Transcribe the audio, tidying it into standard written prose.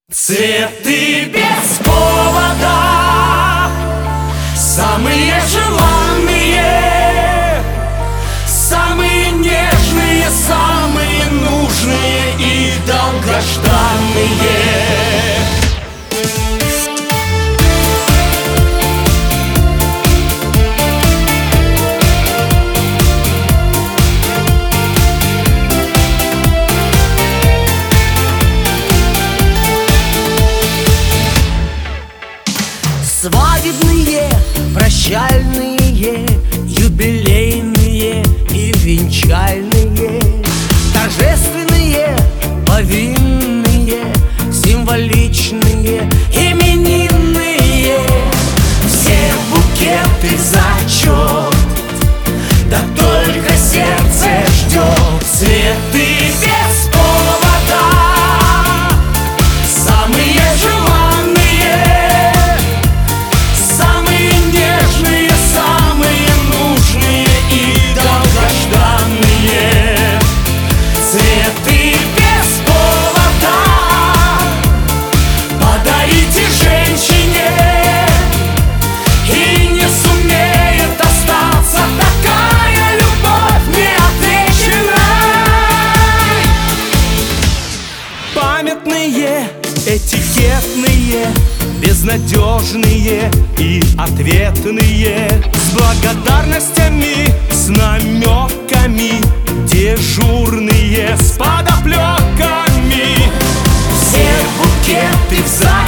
Цветы без повода, самые желанные, самые нежные, самые нужные и долгожданные. Свадебные, прощальные, юбилейные и венчальные, торжественные, повинные, символичные, именинные. Все букеты зачет, да только сердце ждет. Цветы без повода, самые желанные, самые нежные, самые нужные и долгожданные. Цветы без повода подарите женщине, и не сумеет остаться такая любовь неотвеченной. Памятные, этикетные, безнадежные и ответные, с благодарностями, с намеками, дежурные, с подоплеками. Все букеты в зале